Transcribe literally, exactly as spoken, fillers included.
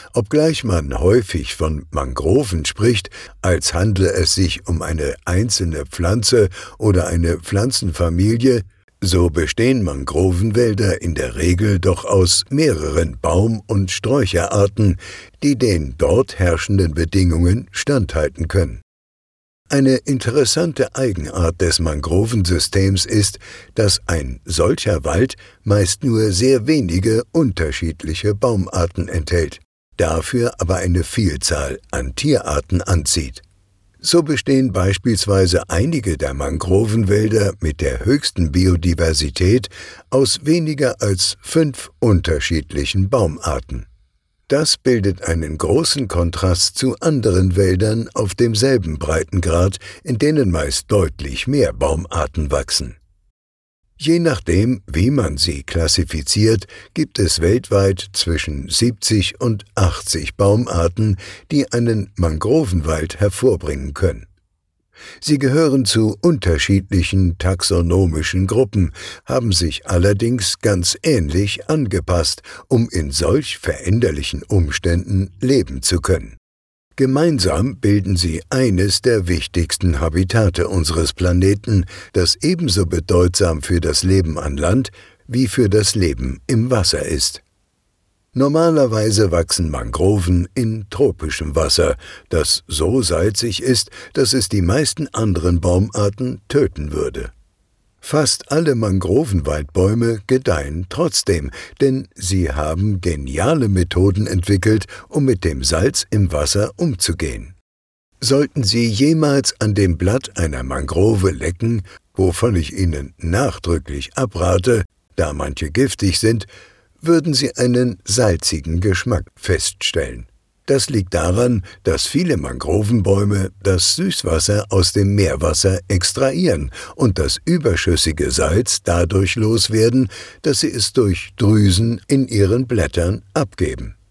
Obgleich man häufig von Mangroven spricht, als handle es sich um eine einzelne Pflanze oder eine Pflanzenfamilie, so bestehen Mangrovenwälder in der Regel doch aus mehreren Baum- und Sträucherarten, die den dort herrschenden Bedingungen standhalten können. Eine interessante Eigenart des Mangrovensystems ist, dass ein solcher Wald meist nur sehr wenige unterschiedliche Baumarten enthält, dafür aber eine Vielzahl an Tierarten anzieht. So bestehen beispielsweise einige der Mangrovenwälder mit der höchsten Biodiversität aus weniger als fünf unterschiedlichen Baumarten. Das bildet einen großen Kontrast zu anderen Wäldern auf demselben Breitengrad, in denen meist deutlich mehr Baumarten wachsen. Je nachdem, wie man sie klassifiziert, gibt es weltweit zwischen siebzig und achtzig Baumarten, die einen Mangrovenwald hervorbringen können. Sie gehören zu unterschiedlichen taxonomischen Gruppen, haben sich allerdings ganz ähnlich angepasst, um in solch veränderlichen Umständen leben zu können. Gemeinsam bilden sie eines der wichtigsten Habitate unseres Planeten, das ebenso bedeutsam für das Leben an Land wie für das Leben im Wasser ist. Normalerweise wachsen Mangroven in tropischem Wasser, das so salzig ist, dass es die meisten anderen Baumarten töten würde. Fast alle Mangrovenwaldbäume gedeihen trotzdem, denn sie haben geniale Methoden entwickelt, um mit dem Salz im Wasser umzugehen. Sollten Sie jemals an dem Blatt einer Mangrove lecken, wovon ich Ihnen nachdrücklich abrate, da manche giftig sind, würden Sie einen salzigen Geschmack feststellen. Das liegt daran, dass viele Mangrovenbäume das Süßwasser aus dem Meerwasser extrahieren und das überschüssige Salz dadurch loswerden, dass sie es durch Drüsen in ihren Blättern abgeben.